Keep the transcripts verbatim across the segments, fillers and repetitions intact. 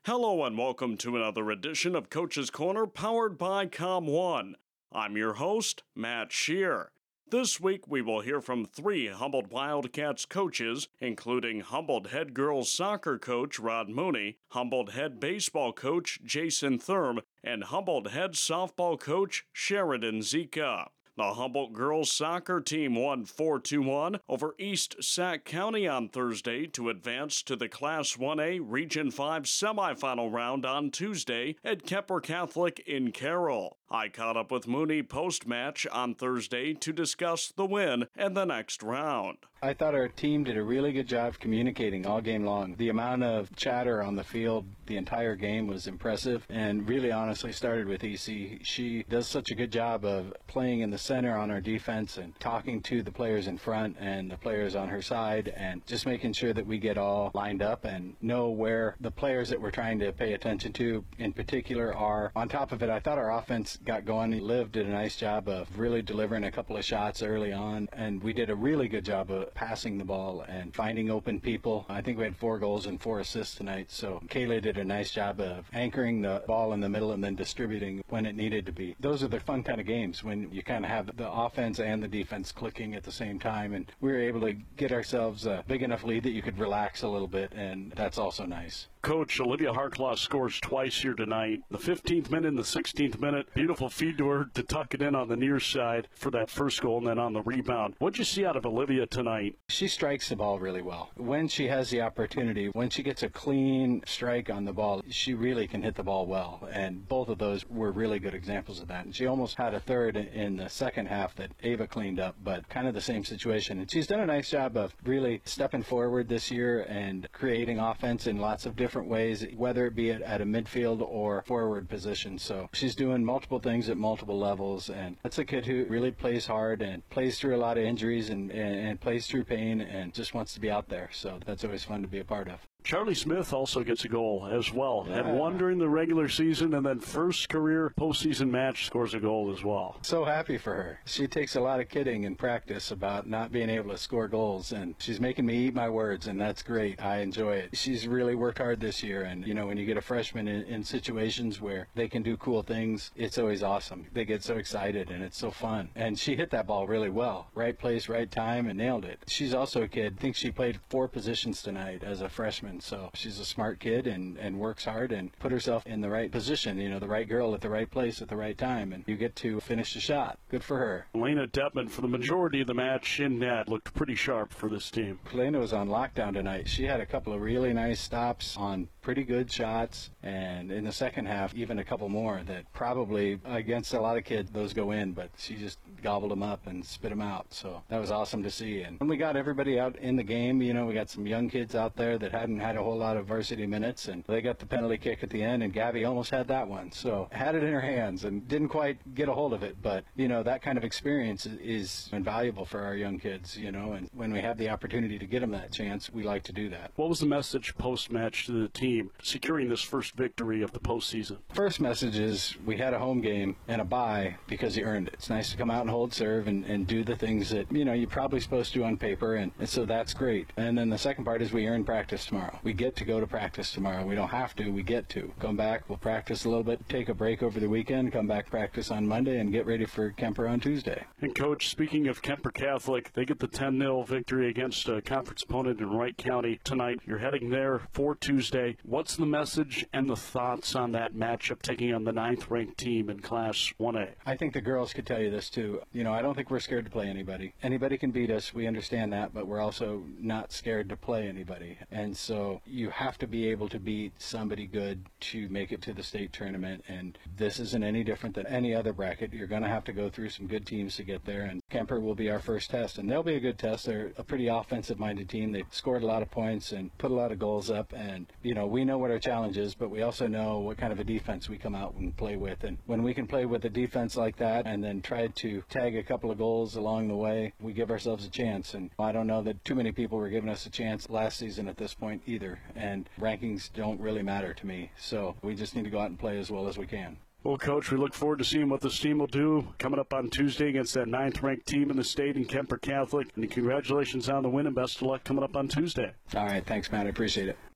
Hello and welcome to another edition of Coach's Corner powered by Com one. I'm your host, Matt Shear. This week we will hear from three Humboldt Wildcats coaches, including Humboldt head girls soccer coach Rod Mooney, Humboldt head baseball coach Jason Thurm, and Humboldt head softball coach Sheridan Zika. The Humboldt girls soccer team won four to one over East Sac County on Thursday to advance to the Class one A Region five semifinal round on Tuesday at Kemper Catholic in Carroll. I caught up with Mooney post-match on Thursday to discuss the win and the next round. I thought our team did a really good job communicating all game long. The amount of chatter on the field the entire game was impressive, and really honestly started with E C. She does such a good job of playing in the center on our defense and talking to the players in front and the players on her side and just making sure that we get all lined up and know where the players that we're trying to pay attention to in particular are. On top of it, I thought our offense got going. Liv did a nice job of really delivering a couple of shots early on, and we did a really good job of passing the ball and finding open people. I think we had four goals and four assists tonight, so Kayla did a nice job of anchoring the ball in the middle and then distributing when it needed to be. Those are the fun kind of games when you kind of have the offense and the defense clicking at the same time, and we were able to get ourselves a big enough lead that you could relax a little bit, and that's also nice. Coach, Olivia Harklaw scores twice here tonight. The fifteenth minute and the sixteenth minute. Beautiful feed to her to tuck it in on the near side for that first goal and then on the rebound. What'd you see out of Olivia tonight? She strikes the ball really well. When she has the opportunity, when she gets a clean strike on the ball, she really can hit the ball well. And both of those were really good examples of that. And she almost had a third in the second half that Ava cleaned up, but kind of the same situation. And she's done a nice job of really stepping forward this year and creating offense in lots of different different ways, whether it be at, at a midfield or forward position. So she's doing multiple things at multiple levels, and that's a kid who really plays hard and plays through a lot of injuries and, and, and plays through pain and just wants to be out there. So that's always fun to be a part of. Charlie Smith also gets a goal as well. Yeah. Had one during the regular season, and then first career postseason match scores a goal as well. So happy for her. She takes a lot of kidding in practice about not being able to score goals, and she's making me eat my words, and that's great. I enjoy it. She's really worked hard this year, and you know, when you get a freshman in, in situations where they can do cool things, it's always awesome. They get so excited, and it's so fun. And she hit that ball really well. Right place, right time, and nailed it. She's also a kid. I think she played four positions tonight as a freshman. So she's a smart kid and, and works hard and put herself in the right position, you know, the right girl at the right place at the right time, and you get to finish the shot. Good for her. Lena Deppman, for the majority of the match in net, looked pretty sharp for this team. Lena was on lockdown tonight. She had a couple of really nice stops on pretty good shots, and in the second half, even a couple more that probably, against a lot of kids, those go in, but she just gobbled them up and spit them out. So that was awesome to see. And when we got everybody out in the game, you know, we got some young kids out there that hadn't had a whole lot of varsity minutes, and they got the penalty kick at the end, and Gabby almost had that one. So had it in her hands and didn't quite get a hold of it, but you know, that kind of experience is invaluable for our young kids, you know, and when we have the opportunity to get them that chance, we like to do that. What was the message post-match to the team securing this first victory of the postseason? First message is we had a home game and a bye because you earned it. It's nice to come out and hold serve and, and do the things that, you know, you're probably supposed to on paper, and, and so that's great. And then the second part is we earn practice tomorrow. We get to go to practice tomorrow. We don't have to. We get to. Come back, we'll practice a little bit, take a break over the weekend, come back, practice on Monday, and get ready for Kemper on Tuesday. And Coach, speaking of Kemper Catholic, they get the ten nil victory against a conference opponent in Wright County tonight. You're heading there for Tuesday. What's the message and the thoughts on that matchup, taking on the ninth-ranked team in Class one A? I think the girls could tell you this too. You know, I don't think we're scared to play anybody. Anybody can beat us. We understand that, but we're also not scared to play anybody. And so you have to be able to beat somebody good to make it to the state tournament, and this isn't any different than any other bracket. You're going to have to go through some good teams to get there, and Kemper will be our first test, and they'll be a good test. They're a pretty offensive-minded team. They've scored a lot of points and put a lot of goals up, and you know, we know what our challenge is, but we also know what kind of a defense we come out and play with, and when we can play with a defense like that and then try to tag a couple of goals along the way, we give ourselves a chance. And I don't know that too many people were giving us a chance last season at this point either, and rankings don't really matter to me, so we just need to go out and play as well as we can. Well, Coach, we look forward to seeing what this team will do coming up on Tuesday against that ninth-ranked team in the state in Kemper Catholic. And congratulations on the win, and best of luck coming up on Tuesday. All right, thanks, Matt. I appreciate it.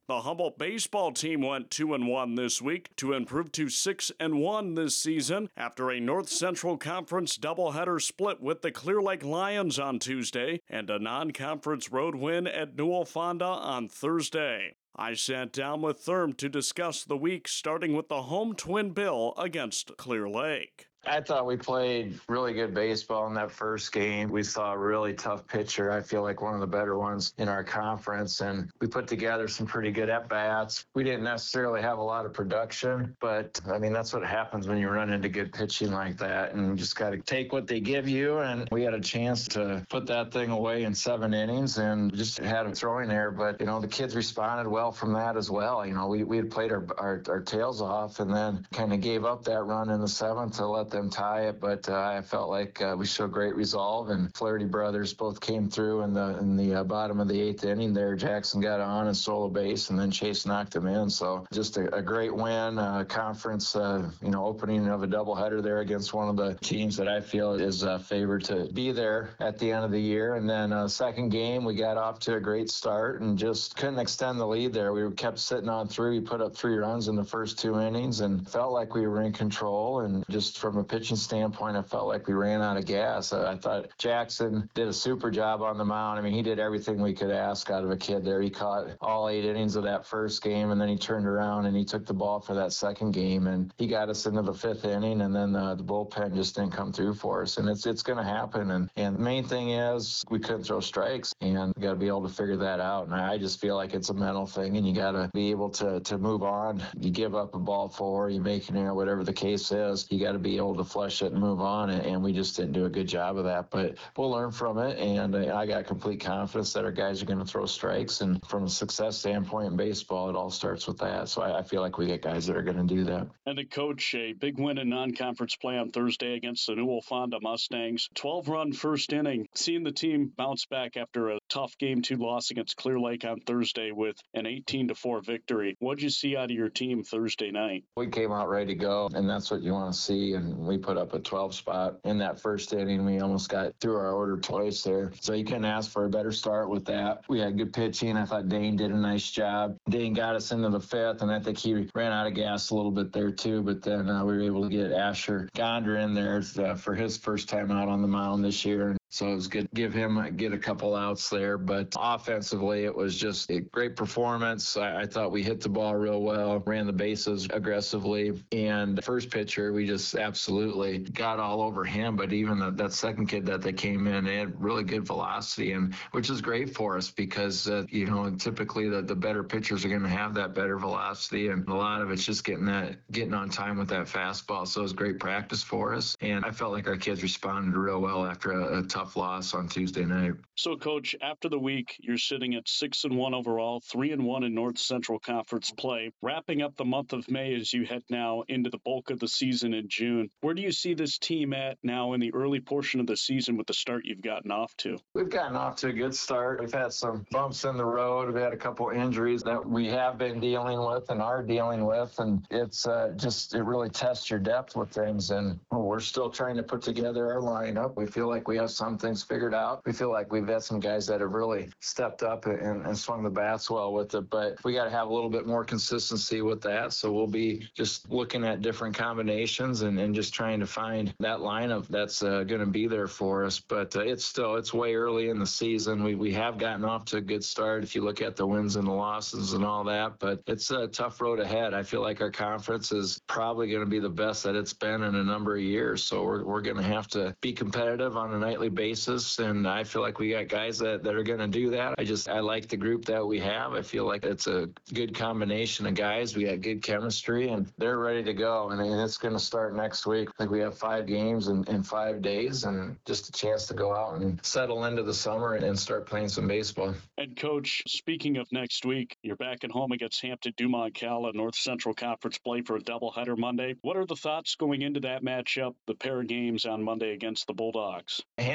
The Humboldt baseball team went two and one this week to improve to six and one this season after a North Central Conference doubleheader split with the Clear Lake Lions on Tuesday and a non-conference road win at Newell Fonda on Thursday. I sat down with Thurm to discuss the week, starting with the home twin bill against Clear Lake. I thought we played really good baseball in that first game. We saw a really tough pitcher. I feel like one of the better ones in our conference, and we put together some pretty good at-bats. We didn't necessarily have a lot of production, but, I mean, that's what happens when you run into good pitching like that, and you just got to take what they give you, and we had a chance to put that thing away in seven innings and just had a throwing there, but, you know, the kids responded well from that as well. You know, we, we had played our, our, our tails off and then kind of gave up that run in the seventh to let them tie it, but uh, I felt like uh, we showed great resolve, and Flaherty brothers both came through in the in the uh, bottom of the eighth inning there. Jackson got on and stole a base, and then Chase knocked him in. So just a, a great win, uh, conference, uh, you know, opening of a doubleheader there against one of the teams that I feel is uh, favored to be there at the end of the year. And then uh, second game, we got off to a great start and just couldn't extend the lead there. We kept sitting on through. We put up three runs in the first two innings and felt like we were in control. And just from a pitching standpoint, I felt like we ran out of gas. I thought Jackson did a super job on the mound. I mean, he did everything we could ask out of a kid there. He caught all eight innings of that first game, and then he turned around and he took the ball for that second game, and he got us into the fifth inning, and then the, the bullpen just didn't come through for us. And it's it's going to happen. And, and the main thing is we couldn't throw strikes, and we got to be able to figure that out. And I just feel like it's a mental thing, and you got to be able to, to move on. You give up a ball four, you make an error, whatever the case is, you got to be able to flush it and move on, and we just didn't do a good job of that. But we'll learn from it, and I got complete confidence that our guys are going to throw strikes. And from a success standpoint in baseball, it all starts with that. So I, I feel like we get guys that are going to do that. And the coach, a big win in non-conference play on Thursday against the Newell Fonda Mustangs. twelve-run first inning. Seeing the team bounce back after a tough game two loss against Clear Lake on Thursday with an eighteen to four victory. What'd you see out of your team Thursday night? We came out ready to go, and that's what you want to see. And we put up a twelve spot in that first inning. We almost got through our order twice there. So you couldn't ask for a better start with that. We had good pitching. I thought Dane did a nice job. Dane got us into the fifth, and I think he ran out of gas a little bit there too. But then uh, we were able to get Asher Gondra in there uh, for his first time out on the mound this year. So it was good to give him get a couple outs there. But offensively, it was just a great performance. I, I thought we hit the ball real well, ran the bases aggressively. And first pitcher, we just absolutely got all over him. But even the, that second kid that they came in, they had really good velocity, and which is great for us because, uh, you know, typically the, the better pitchers are going to have that better velocity. And a lot of it's just getting that, getting on time with that fastball. So it was great practice for us. And I felt like our kids responded real well after a, a tough loss on Tuesday night. So, Coach, after the week, you're sitting at six and one overall, three and one in North Central Conference play, wrapping up the month of May as you head now into the bulk of the season in June. Where do you see this team at now in the early portion of the season with the start you've gotten off to? We've gotten off to a good start. We've had some bumps in the road. We've had a couple injuries that we have been dealing with and are dealing with, and it's uh, just it really tests your depth with things. And we're still trying to put together our lineup. We feel like we have some things figured out. We feel like we've had some guys that have really stepped up and, and swung the bats well with it, but we got to have a little bit more consistency with that. So we'll be just looking at different combinations and, and just trying to find that lineup that's uh, going to be there for us. But uh, it's still, it's way early in the season. We, we have gotten off to a good start if you look at the wins and the losses and all that, but it's a tough road ahead. I feel like our conference is probably going to be the best that it's been in a number of years. So we're, we're going to have to be competitive on a nightly basis. And I feel like we got guys that, that are going to do that. I just, I like the group that we have. I feel like it's a good combination of guys. We got good chemistry and they're ready to go. And it's going to start next week. I think we have five games in, in five days and just a chance to go out and settle into the summer and start playing some baseball. And Coach, speaking of next week, you're back at home against Hampton Dumont Cal at North Central Conference play for a doubleheader Monday. What are the thoughts going into that matchup, the pair of games on Monday against the Bulldogs? Hampton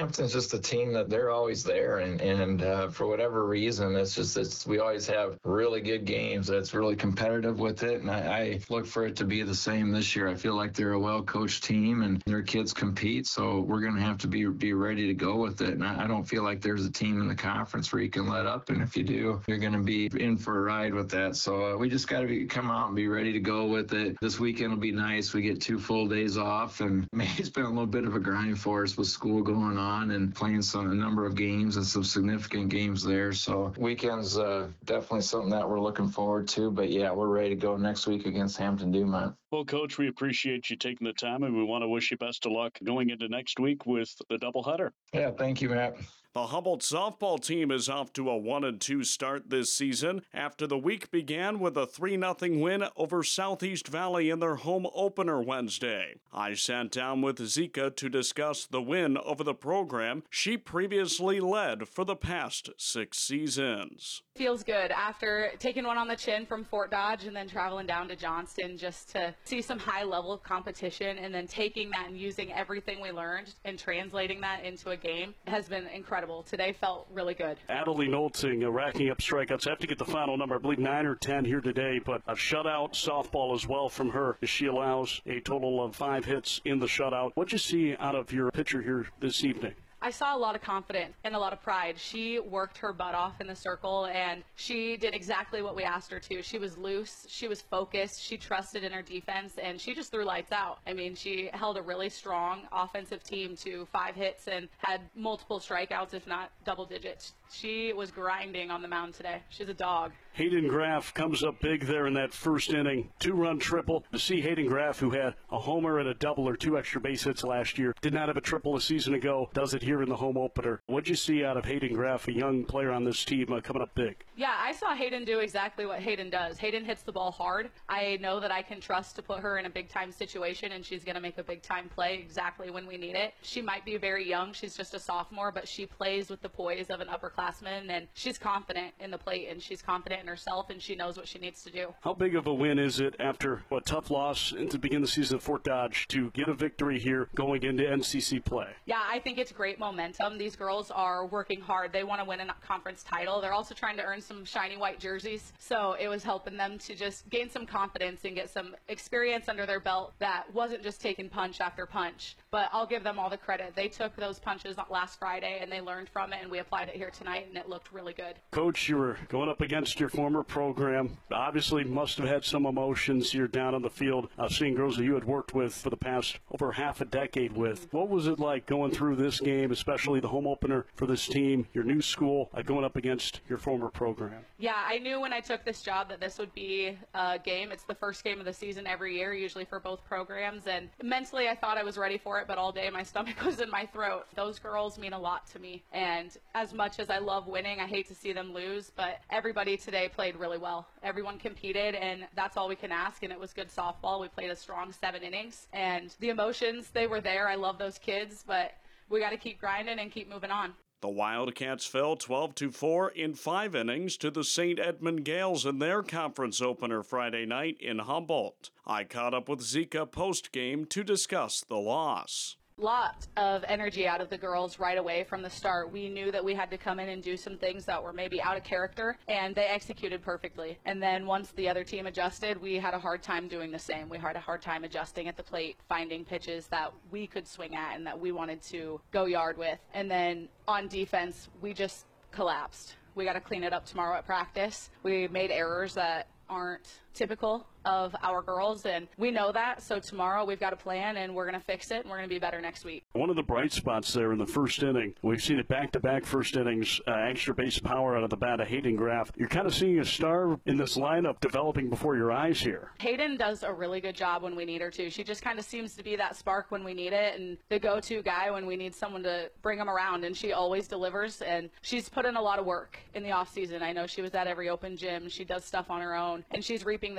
Hampton's just a team that they're always there, and and uh, for whatever reason, it's just it's we always have really good games. That's really competitive with it, and I, I look for it to be the same this year. I feel like they're a well-coached team, and their kids compete, so we're going to have to be be ready to go with it. And I, I don't feel like there's a team in the conference where you can let up, and if you do, you're going to be in for a ride with that. So uh, we just got to come out and be ready to go with it. This weekend will be nice. We get two full days off, and maybe it's been a little bit of a grind for us with school going on and playing some a number of games and some significant games there. So weekend's uh, definitely something that we're looking forward to. But yeah, we're ready to go next week against Hampton Dumont. Well, Coach, we appreciate you taking the time, and we want to wish you best of luck going into next week with the doubleheader. Yeah, thank you, Matt. The Humboldt softball team is off to a one and two start this season after the week began with a three nothing win over Southeast Valley in their home opener Wednesday. I sat down with Zika to discuss the win over the program she previously led for the past six seasons. Feels good after taking one on the chin from Fort Dodge and then traveling down to Johnston just to see some high-level competition, and then taking that and using everything we learned and translating that into a game has been incredible. Today felt really good. Adeline Olting uh, racking up strikeouts. I have to get the final number, I believe nine or ten here today, but a shutout softball as well from her as she allows a total of five hits in the shutout. What'd you see out of your pitcher here this evening? I saw a lot of confidence and a lot of pride. She worked her butt off in the circle, and she did exactly what we asked her to. She was loose, she was focused, she trusted in her defense, and she just threw lights out. I mean, she held a really strong offensive team to five hits and had multiple strikeouts, if not double digits. She was grinding on the mound today. She's a dog. Hayden Graff comes up big there in that first inning. Two-run triple. To see Hayden Graff, who had a homer and a double or two extra base hits last year, did not have a triple a season ago, does it here in the home opener. What'd you see out of Hayden Graff, a young player on this team uh, coming up big? Yeah, I saw Hayden do exactly what Hayden does. Hayden hits the ball hard. I know that I can trust to put her in a big-time situation, and she's going to make a big-time play exactly when we need it. She might be very young. She's just a sophomore, but she plays with the poise of an upperclassman, and she's confident in the plate, and she's confident in herself, and she knows what she needs to do. How big of a win is it after a tough loss to begin the season at Fort Dodge to get a victory here going into N C C play? Yeah, I think it's great momentum. These girls are working hard. They want to win a conference title. They're also trying to earn some shiny white jerseys, so it was helping them to just gain some confidence and get some experience under their belt that wasn't just taking punch after punch. But I'll give them all the credit. They took those punches last Friday, and they learned from it, and we applied it here tonight, and it looked really good. Coach, you were going up against your former program. Obviously must have had some emotions here down on the field, uh, seeing girls that you had worked with for the past over half a decade with. What was it like going through this game, especially the home opener for this team, your new school, uh, going up against your former program? Yeah, I knew when I took this job that this would be a game. It's the first game of the season every year, usually for both programs, and mentally I thought I was ready for it, but all day my stomach was in my throat. Those girls mean a lot to me, and as much as I love winning, I hate to see them lose, but everybody today played really well. Everyone competed, and that's all we can ask, and it was good softball. We played a strong seven innings, and the emotions, they were there. I love those kids, but we got to keep grinding and keep moving on. The Wildcats fell twelve to four in five innings to the Saint Edmund Gales in their conference opener Friday night in Humboldt. I caught up with Zika post-game to discuss the loss. Lot of energy out of the girls right away from the start. We knew that we had to come in and do some things that were maybe out of character, and they executed perfectly. And then once the other team adjusted, we had a hard time doing the same. We had a hard time adjusting at the plate, finding pitches that we could swing at and that we wanted to go yard with. And then on defense, we just collapsed. We got to clean it up tomorrow at practice. We made errors that aren't typical of our girls, and we know that, so tomorrow we've got a plan, and we're going to fix it, and we're going to be better next week. One of the bright spots there in the first inning, we've seen it back-to-back first innings, uh, extra base power out of the bat of Hayden Graff. You're kind of seeing a star in this lineup developing before your eyes here. Hayden does a really good job when we need her to. She just kind of seems to be that spark when we need it, and the go-to guy when we need someone to bring them around, and she always delivers, and she's put in a lot of work in the off-season. I know she was at every open gym. She does stuff on her own, and she's reaping the benefits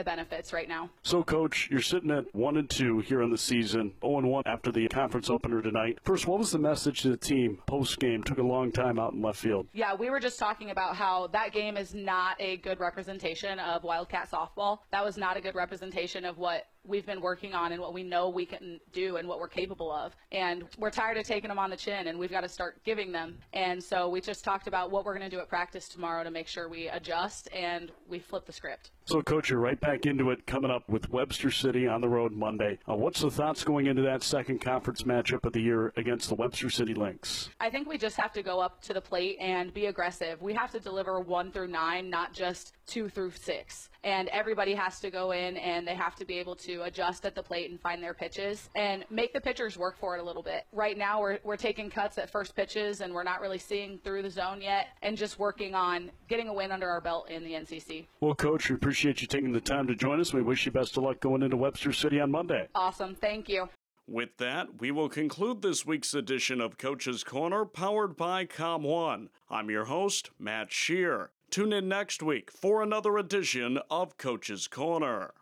fits right now. So, Coach, you're sitting at one and two here in the season, oh and one after the conference opener tonight. First, what was the message to the team post-game? Took a long time out in left field. Yeah, we were just talking about how that game is not a good representation of Wildcat softball. That was not a good representation of what we've been working on and what we know we can do and what we're capable of. And we're tired of taking them on the chin, and we've got to start giving them. And so we just talked about what we're going to do at practice tomorrow to make sure we adjust and we flip the script. So, Coach, you're right back into it coming up with Webster City on the road Monday. Uh, what's the thoughts going into that second conference matchup of the year against the Webster City Lynx? I think we just have to go up to the plate and be aggressive. We have to deliver one through nine, not just two through six. And everybody has to go in and they have to be able to adjust at the plate and find their pitches and make the pitchers work for it a little bit. Right now we're, we're taking cuts at first pitches and we're not really seeing through the zone yet and just working on getting a win under our belt in the N C C. Well, Coach, we appreciate you taking the time to join us. We wish you best of luck going into Webster City on Monday. Awesome. Thank you. With that, we will conclude this week's edition of Coach's Corner, powered by Com one. I'm your host, Matt Shear. Tune in next week for another edition of Coach's Corner.